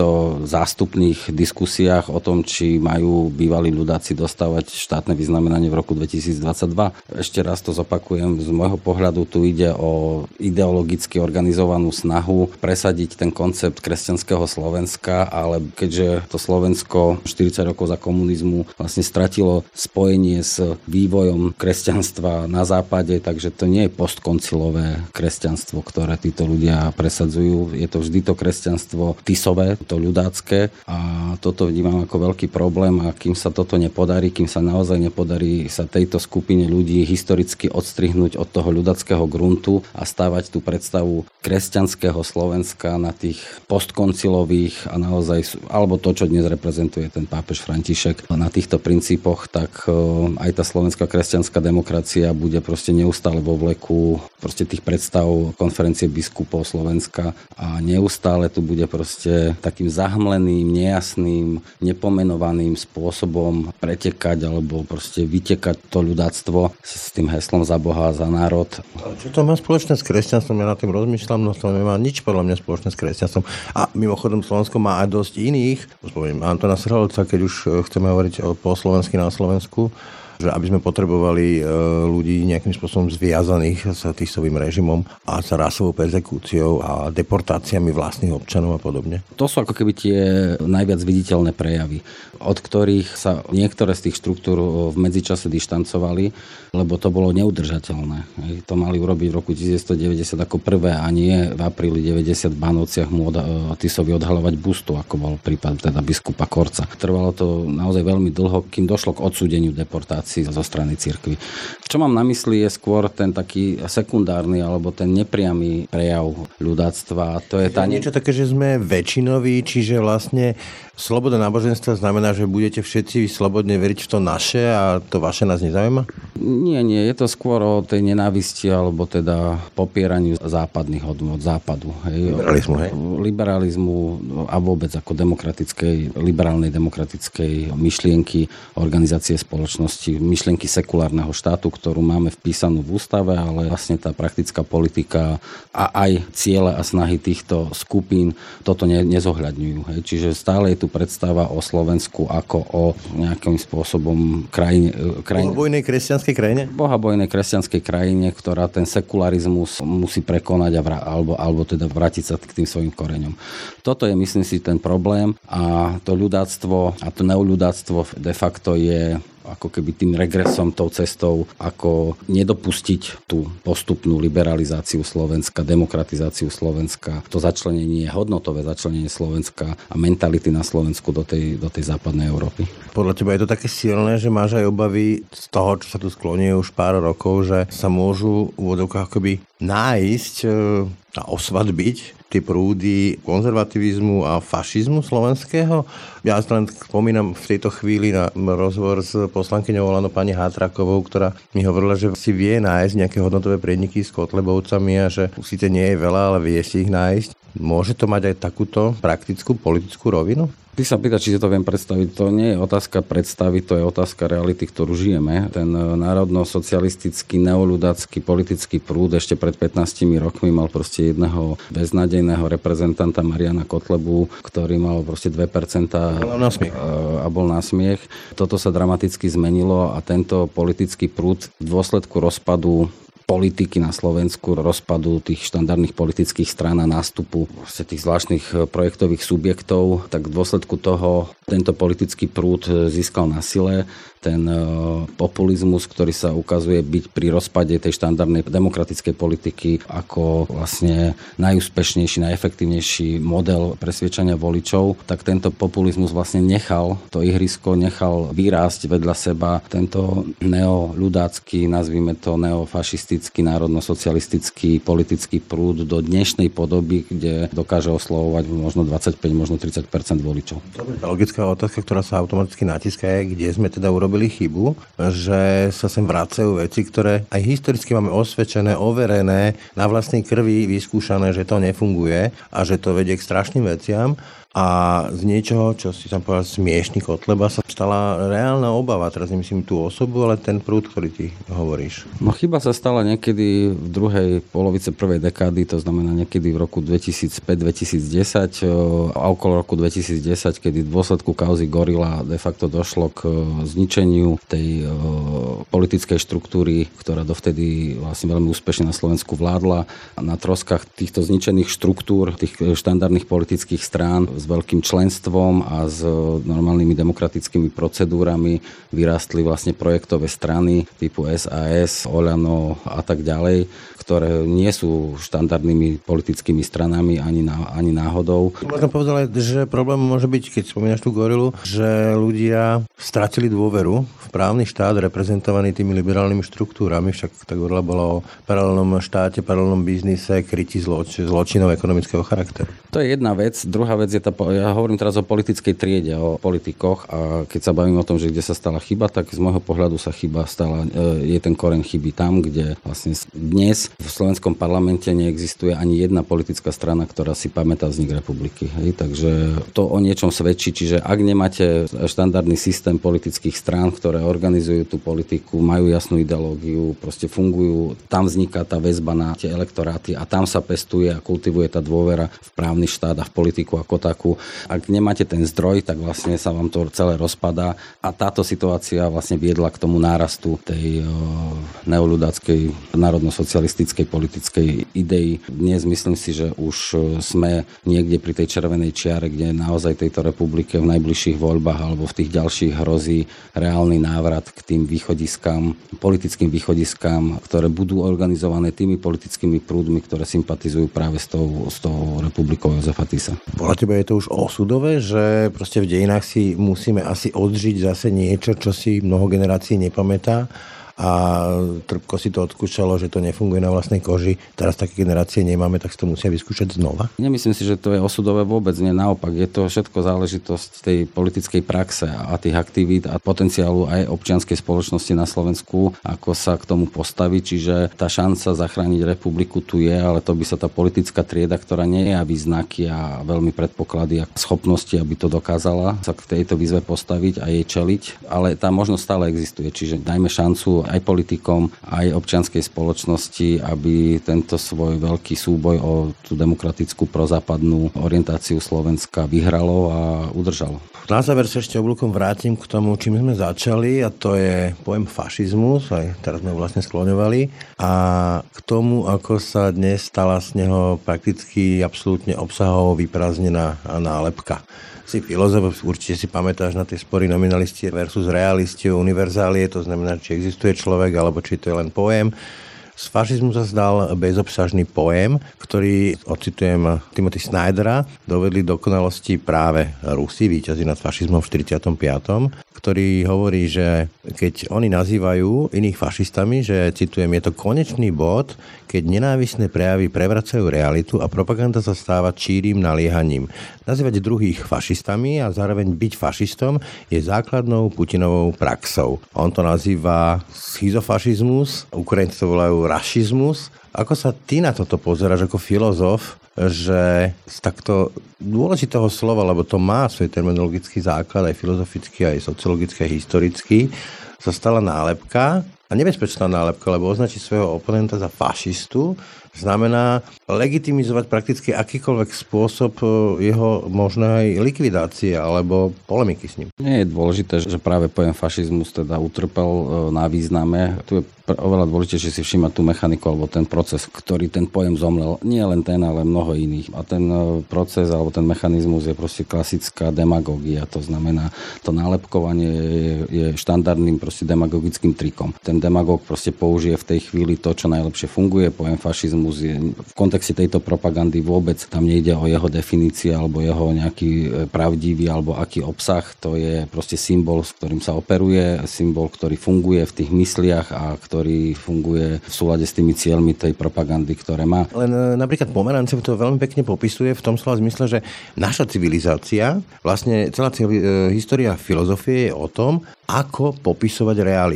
zástupných diskusiách o tom, či majú bývalí ľudáci dostávať štátne vyznamenanie v roku dvetisícdvadsaťdva. Ešte raz to zopakujem, z môjho pohľadu tu ide o ideologicky organizovanú snahu presadiť ten koncept kresťanského Slovenska, ale keďže to Slovensko štyridsať rokov za komunizmu vlastne stratilo spojenie s vývojom kresťanstva na západe, takže to nie je postkoncilové kresťanstvo, ktoré títo ľudia presadzujú. Je to vždy to kresťanstvo tisové, to ľudácké a toto vnímam ako veľký problém a kým sa toto nepodarí, kým sa naozaj nepodarí sa tejto skupine ľudí historicky odstrihnúť od toho ľudáckeho gruntu a stávať tú predstavu kresťanského Slovenska na tých postkoncilových a naozaj, alebo to, čo dnes reprezentuje ten pápež František na týchto princípoch, tak aj tá slovenská kresťanská demokracia bude proste neustále vo vleku proste tých predstav konferencie biskupov Slovenska a neustále tu bude proste takým zahmleným, nejasným, nepomenovaným spôsobom pretekať alebo proste vytekať to ľudáctvo s tým heslom za Boha a za národ. Čo to má spoločné s kresťanstvom? Ja nad tým rozmýšľam, no to nemá nič podľa mňa spoločné s kresťanstvom. A mimochodom Slovensko má aj dosť iných. Spomeniem Antona Srholca, keď už chceme hovoriť po slovensky na Slovensku, že aby sme potrebovali ľudí nejakým spôsobom zviazaných s tisovým režimom a s rasovou perzekúciou a deportáciami vlastných občanov a podobne. To sú ako keby tie najviac viditeľné prejavy, od ktorých sa niektoré z tých štruktúr v medzičase dištancovali, lebo to bolo neudržateľné. To mali urobiť v roku devätnásťstodeväťdesiat ako prvé a nie v apríli deväťdesiat v Bánovciach mu od, Tisovi odhaľovať bustu, ako bol prípad teda biskupa Korca. Trvalo to naozaj veľmi dlho, kým došlo k odsúdeniu deportácií zo strany cirkvi. Čo mám na mysli je skôr ten taký sekundárny alebo ten nepriamy prejav ľudáctva. To je tá... Niečo také, že sme väčšinoví, čiže vlastne sloboda náboženstva znamená, že budete všetci slobodne veriť v to naše a to vaše nás nezaujíma? Nie, nie. Je to skôr o tej nenávisti alebo teda popieraniu západných hodnôt, západu. Hej. Liberalizmu, hej? Liberalizmu a vôbec ako demokratickej, liberálnej demokratickej myšlienky organizácie spoločnosti, myšlienky sekulárneho štátu, ktorú máme vpísanú v ústave, ale vlastne tá praktická politika a aj ciele a snahy týchto skupín toto ne, nezohľadňujú. Hej. Čiže stále je tu predstava o Slovensku ako o nejakým spôsobom krajine... krajine bohabojnej kresťanskej krajine? Bohabojnej kresťanskej krajine, ktorá ten sekularizmus musí prekonať a vra, alebo, alebo teda vrátiť sa k tým svojim koreňom. Toto je, myslím si, ten problém a to ľudáctvo a to neoľudáctvo de facto je ako keby tým regresom, tou cestou, ako nedopustiť tú postupnú liberalizáciu Slovenska, demokratizáciu Slovenska, to začlenenie, hodnotové začlenenie Slovenska a mentality na Slovensku do tej, do tej západnej Európy. Podľa teba je to také silné, že máš aj obavy z toho, čo sa tu skloní už pár rokov, že sa môžu v úvodzovkách akoby nájsť a osvadbiť tie prúdy konzervativizmu a fašizmu slovenského. Ja len spomínam v tejto chvíli na rozhovor s poslankyňou Olano pani Hátrakovou, ktorá mi hovorila, že si vie nájsť nejaké hodnotové priedniky s Kotlebovcami a že síce nie je veľa, ale vie si ich nájsť. Môže to mať aj takúto praktickú politickú rovinu? Ty sa pýta, či si to viem predstaviť. To nie je otázka predstavy, to je otázka reality, ktorú žijeme. Ten národno-socialistický, neoľudácky politický prúd ešte pred pätnástimi rokmi mal proste jedného beznádejného reprezentanta Mariana Kotlebu, ktorý mal proste dve percentá a bol na smiech. Toto sa dramaticky zmenilo a tento politický prúd v dôsledku rozpadu politiky na Slovensku, rozpadu tých štandardných politických strán a nástupu tých zvláštnych projektových subjektov, tak v dôsledku toho tento politický prúd získal na sile. Ten populizmus, ktorý sa ukazuje byť pri rozpade tej štandardnej demokratickej politiky ako vlastne najúspešnejší, najefektívnejší model presviečania voličov, tak tento populizmus vlastne nechal to ihrisko, nechal vyrásť vedľa seba tento neoľudácky, nazvime to neofašistický, národno-socialistický politický prúd do dnešnej podoby, kde dokáže oslovovať možno dvadsaťpäť, možno tridsať percent voličov. Dobre, tá logická otázka, ktorá sa automaticky natíska, je, kde sme teda urobili chybu, že sa sem vracajú veci, ktoré aj historicky máme osvedčené, overené, na vlastnej krvi vyskúšané, že to nefunguje a že to vedie k strašným veciam. a z niečoho, čo si tam povedal smiešný Kotleba, sa stala reálna obava. Teraz nemyslím tú osobu, ale ten prúd, ktorý ty hovoríš. No chyba sa stala niekedy v druhej polovice prvej dekády, to znamená niekedy v roku dvetisícpäť dvetisícdesať a okolo roku dvetisícdesať, kedy v dôsledku kauzy Gorila de facto došlo k zničeniu tej politickej štruktúry, ktorá dovtedy vlastne veľmi úspešne na Slovensku vládla. Na troskách týchto zničených štruktúr, tých štandardných politických strán s veľkým členstvom a s normálnymi demokratickými procedúrami vyrástli vlastne projektové strany typu es a es, Oľano a tak ďalej, ktoré nie sú štandardnými politickými stranami ani, ná, ani náhodou. Možno povedať, že problém môže byť, keď spomínaš tú Gorilu, že ľudia stratili dôveru v právny štát reprezentovaný tými liberálnymi štruktúrami, však tá Gorila bola o paralelnom štáte, paralelnom biznise, kryti zloč, zločinov ekonomického charakteru. To je jedna vec. Druhá vec je tá, ja hovorím teraz o politickej triede, o politikoch a keď sa bavím o tom, že kde sa stala chyba, tak z môjho pohľadu sa chyba stala, je ten koreň chyby tam, kde vlastne dnes v slovenskom parlamente neexistuje ani jedna politická strana, ktorá si pamätá vznik republiky. Hej? Takže to o niečom svedčí, čiže ak nemáte štandardný systém politických strán, ktoré organizujú tú politiku, majú jasnú ideológiu, proste fungujú, tam vzniká tá väzba na tie elektoráty a tam sa pestuje a kultivuje tá dôvera v právny štát a v politiku ako takú. Ak nemáte ten zdroj, tak vlastne sa vám to celé rozpadá a táto situácia vlastne viedla k tomu nárastu tej neoľudáckej národno-socialistickej politickej idei. Dnes myslím si, že už sme niekde pri tej červenej čiare, kde naozaj tejto republike v najbližších voľbách alebo v tých ďalších hrozí reálny návrat k tým východiskám, politickým východiskám, ktoré budú organizované tými politickými prúdmi, ktoré sympatizujú práve s tou, s tou republikou Jozefa Tisa. Podľa teba je to už osudové, že proste v dejinách si musíme asi odžiť zase niečo, čo si mnoho generácií nepamätá a trpko si to odskúšalo, že to nefunguje na vlastnej koži. Teraz také generácie nemáme, tak si to musia vyskúšať znova. Nemyslím si, že to je osudové vôbec, nie, naopak. Je to všetko záležitosť tej politickej praxe a tých aktivít a potenciálu aj občianskej spoločnosti na Slovensku, ako sa k tomu postaví. Čiže tá šanca zachrániť republiku tu je, ale to by sa tá politická trieda, ktorá nejaví znaky a veľmi predpoklady a schopnosti, aby to dokázala sa k tejto výzve postaviť a jej čeliť. Ale tá možnosť stále existuje, čiže dajme šancu aj politikom, aj občianskej spoločnosti, aby tento svoj veľký súboj o tú demokratickú prozápadnú orientáciu Slovenska vyhralo a udržalo. Na záver sa ešte oblúkom vrátim k tomu, čím sme začali, a to je pojem fašizmus, aj teraz sme ho vlastne skloňovali, a k tomu, ako sa dnes stala z neho prakticky absolútne obsahovo vyprázdnená nálepka. Si filozof, určite si pamätáš na tie spory nominalisti versus realisti, univerzálie, to znamená, či existuje človek, alebo či to je len pojem. Z fašizmu sa zdal bezobsažný pojem, ktorý, ocitujem Timothy Snydera, dovedli dokonalosti práve Rusi, víťazi nad fašizmom v štyridsiatom piatom, ktorý hovorí, že keď oni nazývajú iných fašistami, že, citujem, je to konečný bod, keď nenávisné prejavy prevracajú realitu a propaganda sa stáva čírym naliehaním. Nazývať druhých fašistami a zároveň byť fašistom je základnou Putinovou praxou. On to nazýva schizofašizmus, Ukrajinci to volajú rašizmus. Ako sa ty na toto pozeráš ako filozof, že z takto dôležitého slova, lebo to má svoj terminologický základ, aj filozofický, aj sociologický, aj historický, sa stala nálepka, a nebezpečná nálepka, lebo označiť svojho oponenta za fašistu znamená legitimizovať prakticky akýkoľvek spôsob jeho možnej likvidácie alebo polemiky s ním. Nie je dôležité, že práve pojem fašizmus teda utrpel na význame. Tu je oveľa dôležitejšie si všímať tú mechaniku alebo ten proces, ktorý ten pojem zomlel. Nie len ten, ale mnoho iných. A ten proces alebo ten mechanizmus je proste klasická demagógia. To znamená, to nálepkovanie je, je štandardným proste demagogickým trikom. Ten demagóg proste použije v tej chvíli to, čo najlepšie funguje. Pojem fašizmus je v kontexte tejto propagandy vôbec tam nejde o jeho definície alebo jeho nejaký pravdivý alebo aký obsah. To je proste symbol, s ktorým sa operuje, symbol, ktorý funguje v tých mysliach a ktorý funguje v súlade s tými cieľmi tej propagandy, ktoré má. Len napríklad Pomerancev to veľmi pekne popisuje v tom slova zmysle, že naša civilizácia, vlastne celá história filozofie je o tom, ako popisovať realitu.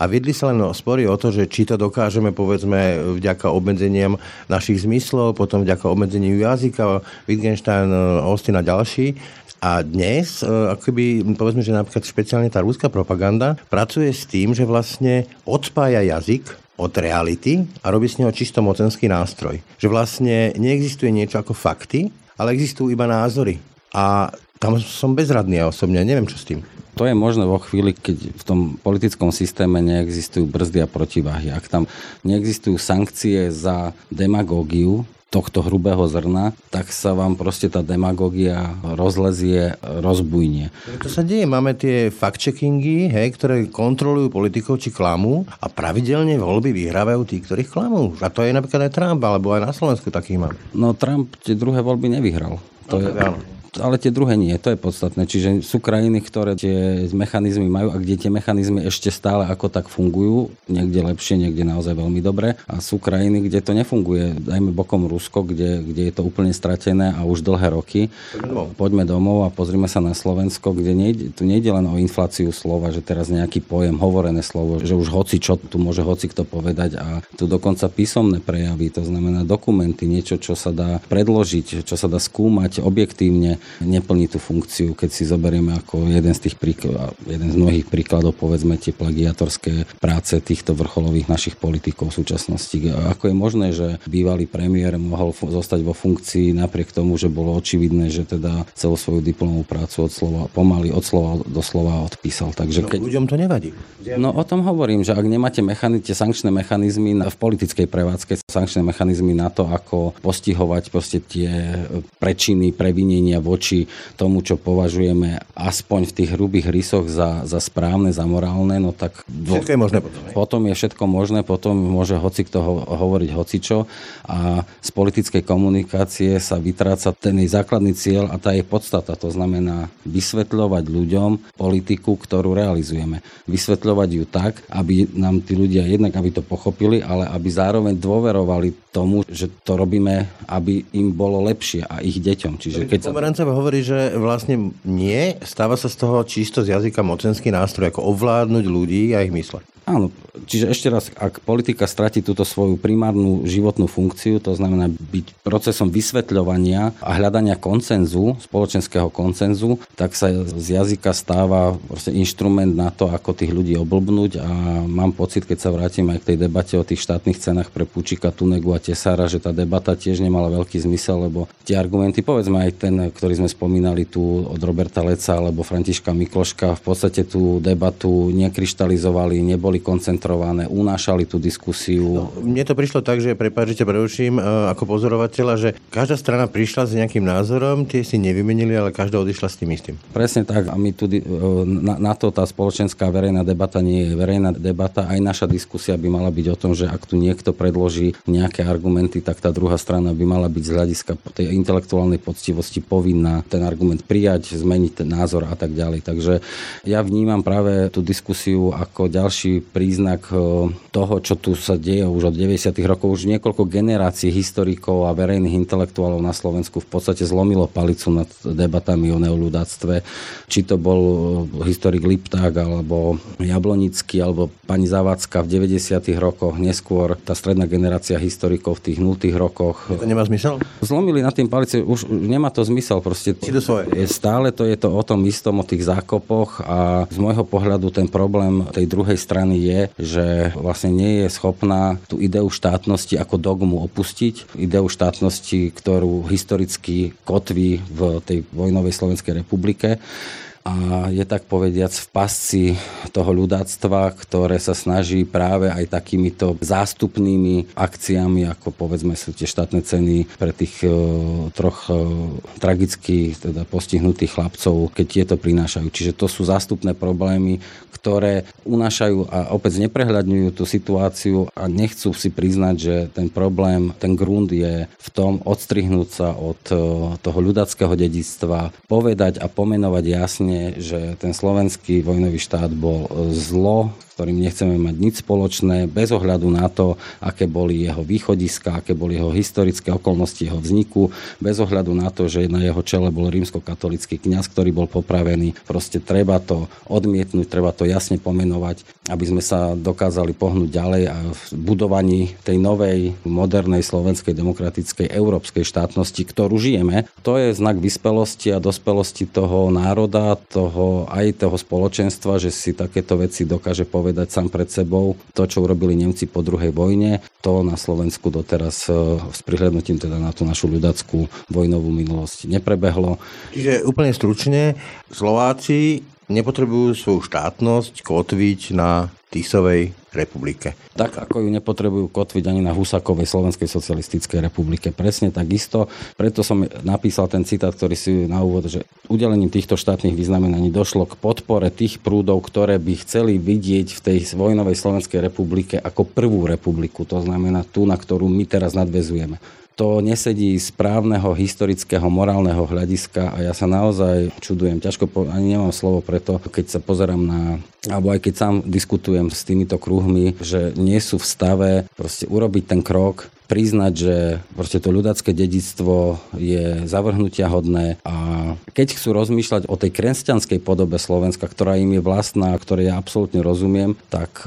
a viedli sa len spory o to, že či to dokážeme, povedzme, vďaka obmedzeniam našich zmyslov, potom vďaka obmedzeniu jazyka, Wittgenstein, Austin a ďalší. A dnes, akoby, povedzme, že napríklad špeciálne tá ruská propaganda pracuje s tým, že vlastne odspája jazyk od reality a robí z neho čisto mocenský nástroj. Že vlastne neexistuje niečo ako fakty, ale existujú iba názory. A tam som bezradný ja osobne, neviem čo s tým. To je možné vo chvíli, keď v tom politickom systéme neexistujú brzdy a protiváhy. Ak tam neexistujú sankcie za demagógiu tohto hrubého zrna, tak sa vám proste tá demagógia rozlezie, rozbujnie. To sa deje. Máme tie fact-checkingy, hej, ktoré kontrolujú politikov, či klamú a pravidelne voľby vyhrávajú tí, ktorých klamú. A to je napríklad aj Trump, alebo aj na Slovensku takých mám. No Trump tie druhé voľby nevyhral. To no, je... Ale tie druhé nie, to je podstatné. Čiže sú krajiny, ktoré tie mechanizmy majú a kde tie mechanizmy ešte stále ako tak fungujú, niekde lepšie, niekde naozaj veľmi dobre. A sú krajiny, kde to nefunguje. Dajme bokom Rusko, kde, kde je to úplne stratené a už dlhé roky. Poďme, Poďme domov a pozrime sa na Slovensko, kde nejde, tu nejde len o infláciu slova, že teraz nejaký pojem, hovorené slovo, že už hoci čo tu môže hoci kto povedať a tu dokonca písomné prejavy, to znamená dokumenty, niečo, čo sa dá predložiť, čo sa dá skúmať objektívne, neplní tú funkciu, keď si zoberieme ako jeden z tých príkladov, jeden z mnohých príkladov, povedzme tie plagiatorské práce týchto vrcholových našich politikov v súčasnosti. Ako je možné, že bývalý premiér mohol zostať vo funkcii napriek tomu, že bolo očividné, že teda celú svoju diplomovú prácu od slova, pomaly od slova do slova odpísal. Takže keď... No, ľuďom to nevadí. No o tom hovorím, že ak nemáte mechani- tie sankčné mechanizmy v politickej prevádzke, sankčné mechanizmy na to, ako postihovať proste tie prečiny, previnenia voči tomu, čo považujeme aspoň v tých hrubých rysoch za, za správne, za morálne, no tak... Všetko je možné potom. Potom je všetko možné, potom môže hocikto ho, hovoriť hocičo a z politickej komunikácie sa vytráca ten jej základný cieľ a tá je podstata. To znamená vysvetľovať ľuďom politiku, ktorú realizujeme. Vysvetľovať ju tak, aby nám tí ľudia jednak, aby to pochopili, ale aby zároveň dôverovali tomu, že to robíme, aby im bolo lepšie a ich deťom. Čiže keď sa... Pomerancovi hovorí, že vlastne nie, stáva sa z toho čisto z jazyka mocenský nástroj, ako ovládnuť ľudí a ich mysle. Áno, čiže ešte raz, ak politika stratí túto svoju primárnu životnú funkciu, to znamená byť procesom vysvetľovania a hľadania konsenzu, spoločenského konsenzu, tak sa z jazyka stáva proste inštrument na to, ako tých ľudí oblbnúť a mám pocit, keď sa vrátim aj k tej debate o tých štátnych cenách pre Pučika, Tunegu a Tesára, že tá debata tiež nemala veľký zmysel, lebo tie argumenty, povedzme aj ten, ktorý sme spomínali tu od Roberta Leca alebo Františka Mikloška, v podstate tú debatu nekryštalizovali, neboli koncentrované, unášali tú diskusiu. No, mne to prišlo tak, že prepáč, že ťa preruším, ako pozorovateľa, že každá strana prišla s nejakým názorom, tie si nevymenili, ale každá odišla s tým istým. Presne tak a my tu na, na to tá spoločenská verejná debata nie je verejná debata, aj naša diskusia by mala byť o tom, že ak tu niekto predloží nejaké argumenty, tak tá druhá strana by mala byť z hľadiska tej intelektuálnej poctivosti povinná ten argument prijať, zmeniť ten názor a tak ďalej. Takže ja vnímam práve tú diskusiu ako ďalší príznak toho, čo tu sa deje už od deväťdesiatych rokov. Už niekoľko generácií historikov a verejných intelektuálov na Slovensku v podstate zlomilo palicu nad debatami o neoľudáctve. Či to bol historik Lipták, alebo Jablonický, alebo pani Zavadzka v deväťdesiatych rokoch, neskôr tá stredná generácia historikov v tých nultých rokoch. To nemá zmysel? Zlomili nad tým palice, už nemá to zmysel. Proste je stále to je to o tom istom, o tých zákopoch a z môjho pohľadu ten problém tej druhej strany je, že vlastne nie je schopná tú ideu štátnosti ako dogmu opustiť. Ideu štátnosti, ktorú historicky kotví v tej vojnovej Slovenskej republike. A je tak povediac v pasci toho ľudáctva, ktoré sa snaží práve aj takýmito zástupnými akciami, ako povedzme sú tie štátne ceny pre tých uh, troch uh, tragicky teda postihnutých chlapcov, keď tieto prinášajú. Čiže to sú zástupné problémy, ktoré unášajú a opäť neprehľadňujú tú situáciu a nechcú si priznať, že ten problém, ten grund je v tom odstrihnúť sa od uh, toho ľudáckeho dedičstva, povedať a pomenovať jasne, že ten slovenský vojnový štát bol zlo, ktorým nechceme mať nič spoločné, bez ohľadu na to, aké boli jeho východiska, aké boli jeho historické okolnosti jeho vzniku, bez ohľadu na to, že na jeho čele bol rímskokatolícky kňaz, ktorý bol popravený. Proste treba to odmietnúť, treba to jasne pomenovať, aby sme sa dokázali pohnúť ďalej a v budovaní tej novej, modernej slovenskej demokratickej európskej štátnosti, ktorú žijeme. To je znak vyspelosti a dospelosti toho národa, toho aj toho spoločenstva, že si takéto veci dokáže povedať sám pred sebou. To, čo urobili Nemci po druhej vojne, to na Slovensku doteraz s prihľadnutím teda na tú našu ľudackú vojnovú minulosť neprebehlo. Čiže úplne stručne, Slováci nepotrebujú svoju štátnosť kotviť na Tisovej republike. Tak, ako ju nepotrebujú kotviť ani na Husákovej Slovenskej socialistickej republike. Presne takisto. Preto som napísal ten citát, ktorý si na úvod, že udelením týchto štátnych vyznamenaní došlo k podpore tých prúdov, ktoré by chceli vidieť v tej vojnovej Slovenskej republike ako prvú republiku. To znamená tú, na ktorú my teraz nadväzujeme. To nesedí z právneho, historického, morálneho hľadiska a ja sa naozaj čudujem. Ťažko, po, ani nemám slovo preto, keď sa pozerám na, alebo aj keď sám diskutujem s týmito kruhmi, že nie sú v stave proste urobiť ten krok, priznať, že proste to ľudacké dedičstvo je zavrhnutia hodné a keď chcú rozmýšľať o tej kresťanskej podobe Slovenska, ktorá im je vlastná, ktorej ja absolútne rozumiem, tak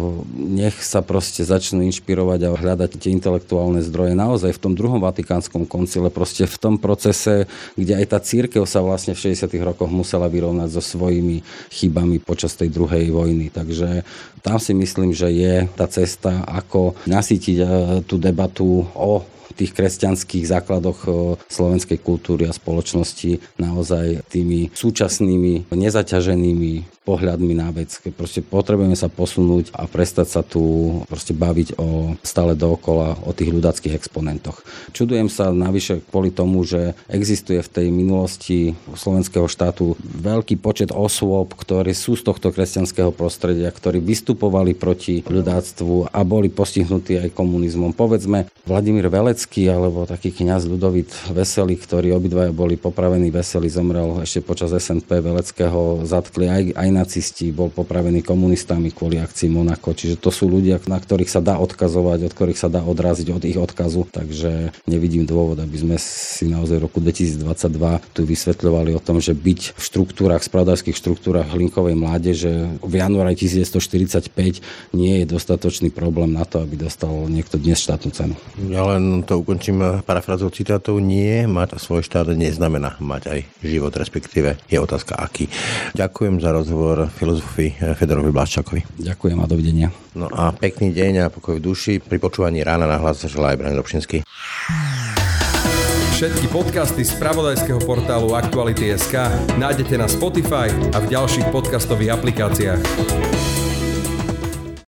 nech sa proste začnú inšpirovať a hľadať tie intelektuálne zdroje naozaj v tom druhom vatikánskom koncile, proste v tom procese, kde aj tá cirkev sa vlastne v šesťdesiatych rokoch musela vyrovnať so svojimi chybami počas tej druhej vojny. Takže tam si myslím, že je tá cesta, ako nasýtiť tú debatu o tých kresťanských základoch slovenskej kultúry a spoločnosti naozaj tými súčasnými, nezaťaženými pohľadmi na vec. Proste potrebujeme sa posunúť a prestať sa tu proste baviť o stále dookola o tých ľudackých exponentoch. Čudujem sa navyše kvôli tomu, že existuje v tej minulosti slovenského štátu veľký počet osôb, ktorí sú z tohto kresťanského prostredia, ktorí vystupovali proti ľudáctvu a boli postihnutí aj komunizmom. Povedzme Vladimír Velecký alebo taký kňaz Ľudovít Veselý, ktorí obidvaja boli popravení. Veselý zomrel ešte počas es en pé, Veleckého zatkli aj, aj nacisti, bol popravený komunistami kvôli akcii Monako. Čiže to sú ľudia, na ktorých sa dá odkazovať, od ktorých sa dá odraziť od ich odkazu. Takže nevidím dôvod, aby sme si naozaj v roku dvetisícdvadsaťdva tu vysvetľovali o tom, že byť v štruktúrach, spravodajských štruktúrach Hlinkovej mládeže v januári devätnásťstoštyridsaťpäť nie je dostatočný problém na to, aby dostal niekto dnes štátnu cenu. Ja len to ukončím parafrázou citátov. Nie, mať svoj štát neznamená mať aj život, respektíve je otázka aký. Ďakujem za rozhovor filozofovi Fedorovi Bláščákovi. Ďakujem a dovidenia. No a pekný deň a pokoj v duši. Pri počúvaní Rána na hlas sa želá aj Braňo Dobšinský. Všetky podcasty z spravodajského portálu Aktuality bodka es ká nájdete na Spotify a v ďalších podcastových aplikáciách.